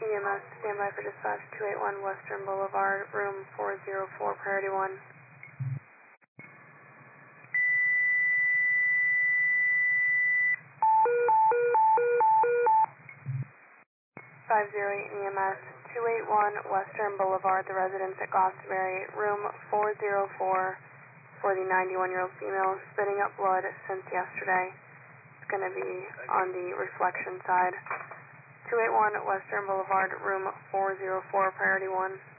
EMS, standby for dispatch 281 Western Boulevard, room 404, priority 1. 508 EMS, 281 Western Boulevard, the residence at Glastonbury, room 404 for the 91-year-old female spitting up blood since yesterday. It's going to be on the reflection side. 281 Western Boulevard, room 404, priority 1.